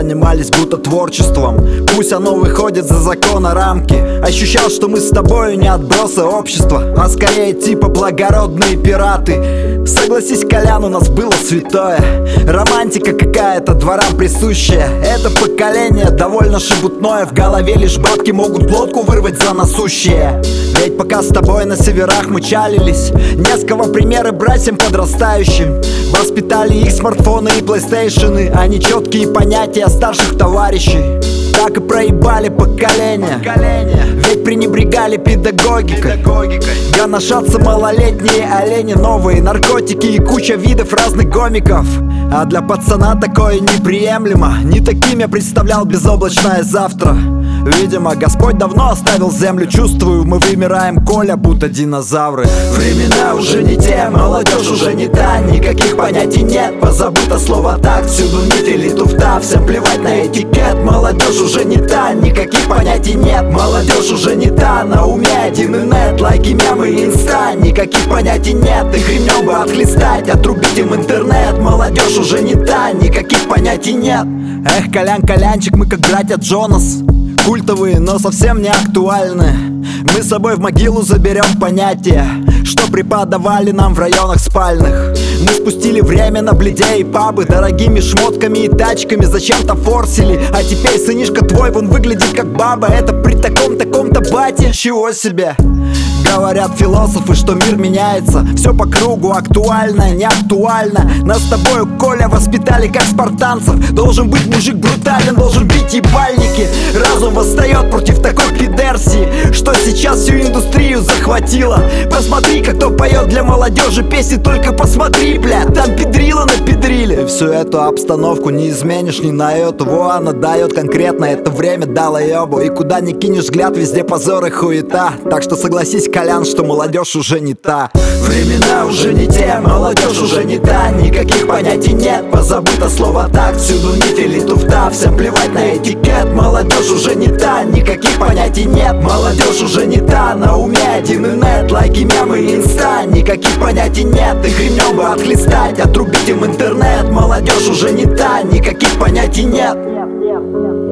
занимались будто творчеством. Пусть оно выходит за закона рамки. Ощущал, что мы с тобою не отбросы общества, а скорее типа благородные пираты. Согласись, Колян, у нас было святое. Романтика какая-то дворам присущая. Это поколение довольно шебутное. В голове лишь бабки могут глотку вырвать за насущее. Ведь пока с тобой на северах мы чалились, не с кого примеры братьям подрастающим. Воспитали их смартфоны и плейстейшены, а не четкие понятия старших товарищей. Так и проебали поколение, ведь пренебрегали педагогикой. Гоношатся малолетние олени, новые наркотики и куча видов разных гомиков. А для пацана такое неприемлемо. Не таким я представлял безоблачное завтра. Видимо, Господь давно оставил землю. Чувствую, мы вымираем, Коля, будто динозавры. Времена уже не те, молодежь уже не та. Никаких понятий нет, позабыто слово так. Всюду нить или туфта, всем плевать на этикет. Молодежь уже не та, никаких понятий нет. Молодежь уже не та, на уме один инет. Лайки, мемы, инста, никаких понятий нет. Их ремнем бы отхлестать, отрубить им интернет. Молодежь уже не та, никаких понятий нет. Эх, Колян, Колянчик, мы как братья Джонас. Культовые, но совсем не актуальны. Мы с собой в могилу заберем понятия, что преподавали нам в районах спальных. Мы спустили время на бледе и пабы, дорогими шмотками и тачками зачем-то форсили. А теперь сынишка твой, вон выглядит как баба. Это при таком-то бате, чего себе. Говорят философы, что мир меняется, все по кругу, актуально, не актуально. Нас с тобою, Коля, воспитали как спартанцев. Должен быть мужик брутален, должен бить ебальники. Разум восстает против такой пидерсии, что сейчас всю индустрию захватила. Посмотри, кто поет для молодежи песни, только посмотри, бля, там педрила напедрили. Всю эту обстановку не изменишь ни на йоту. Во, она дает конкретно, это время дало ебу. И куда ни кинешь взгляд, везде позор и хуета. Так что согласись, Колян, что молодежь уже не та. Времена уже не те, молодежь уже не та. Никаких понятий нет, позабыто слово так. Всюду нить или туфта, всем плевать на этикет. Молодежь уже не та, никаких понятий нет. Молодежь уже не та, на уме один инет. Лайки, мемы, инста, никаких понятий нет. Их ремнем бы отхлестать, отрубить им интернет. Молодежь уже не та, никаких понятий нет.